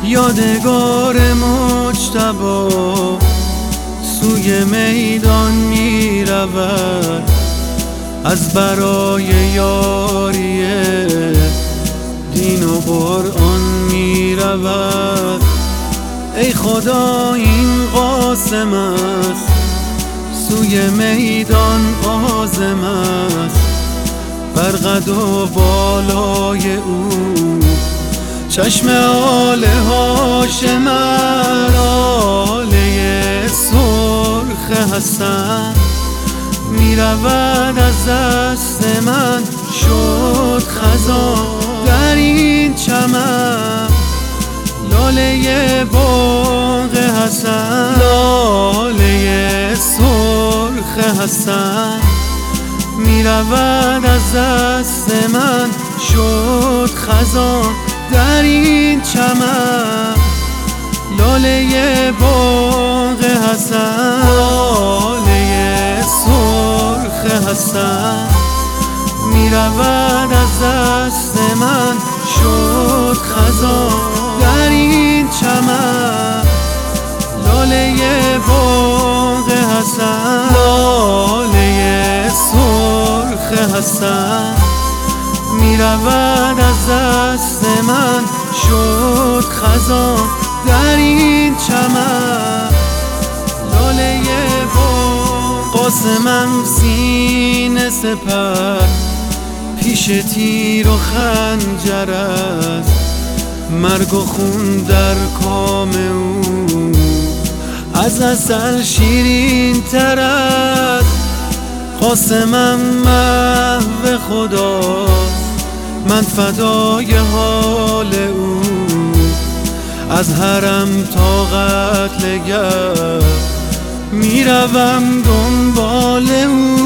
یادگار مجتبی سوی میدان می رود، از برای یاری دین و قرآن می رود. ای خدا این قاسم است، سوی میدان عازم است، بر قد و بالای او چشم آل هاشم است. لاله سرخ حسن می رود از دست من، شد خزان در این چمن. لاله باغ حسن، لاله سرخ حسن می رود از دست من، شد خزان در این چمن. لاله باغ حسن، لاله سرخ حسن می رود از دست من، شد خزان در این چمن. لاله باغ حسن، لاله سرخ حسن می رود از دست من، شد خزان در این چمن. لاله باغ قاسمم سینه سپر، پیش تیر و خنجر است، مرگ و خون در کام او از عسل شیرین تر است. قاسمم محو خداست، من فدای حال او، از حرم تا قتلگاه می روم دنبال او.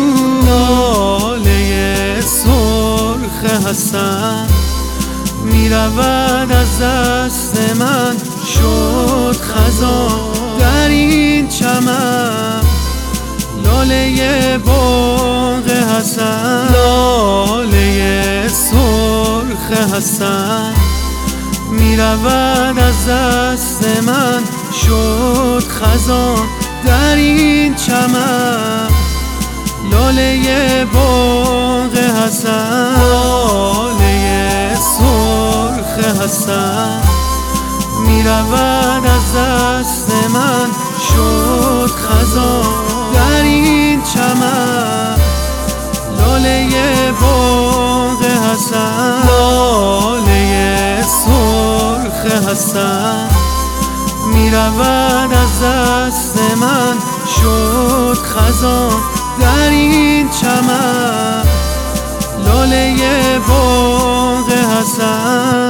لاله سرخ حسن می رود از دست من، شد خزان در این چمن. لاله باغ حسن، لاله سرخ حسن می رود از دست من، شد خزان در این چمن. لاله باغ حسن، لاله سرخ حسن می رود از دست من، شد خزان در این چمن. لاله باغ حسن، لاله سرخ حسن می رود از دست من، شد خزان در این چمن. لاله باغ حسن.